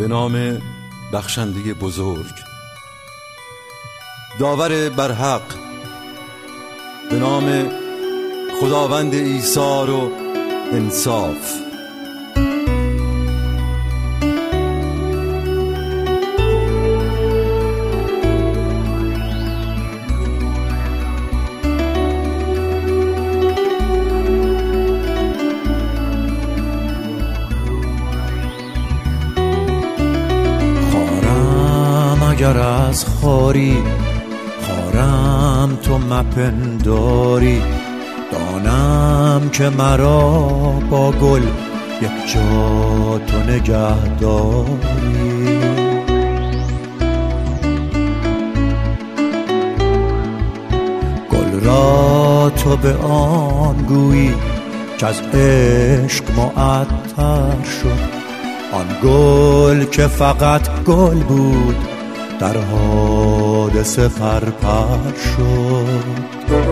به نام بخشنده بزرگ، داور برحق، به نام خداوند ایثار و انصاف. اگر از خاری خارم تو مپنداری، دانم که مرا با گل یک جا تو نگه داری. گل را تو به آن گویی که از عشق معطر شد، آن گل که فقط گل بود در حادثه پرپر شد.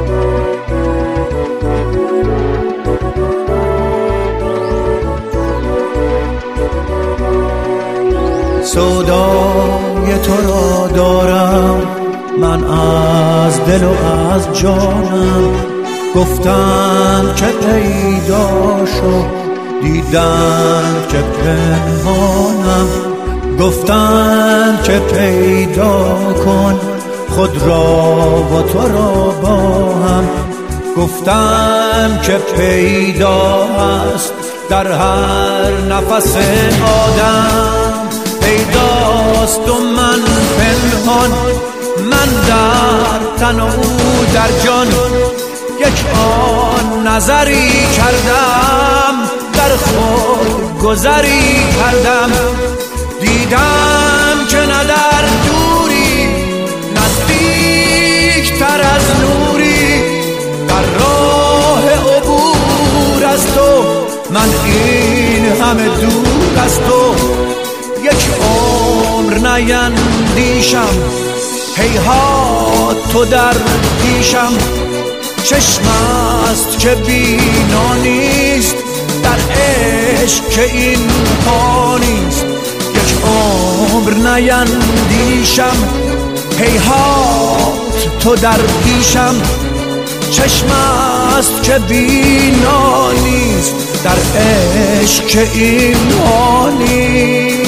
سودای تو را دارم من از دل و از جانم، گفتم که پیدا شد دیدم که پنهانم، گفتن که پیدا کن خود را و تو را با هم، گفتن که پیدا است در هر نفس آدم. پیداست و من پنهان، من در تن و او در جان، یک آن نظری کردم در خود گذری کردم. دیدم که نه در دوری نزدیک تر از نوری، در راه عبور از تو من این همه دور از تو. یک عمر نیندیشم هیهات تو در پیشم، چشم است که بینا نیست در عشق که این پا نیست. یک عمر نیندیشم هیهات تو در پیشم، چشم است که بینا نیست در عشق که این پا نیست.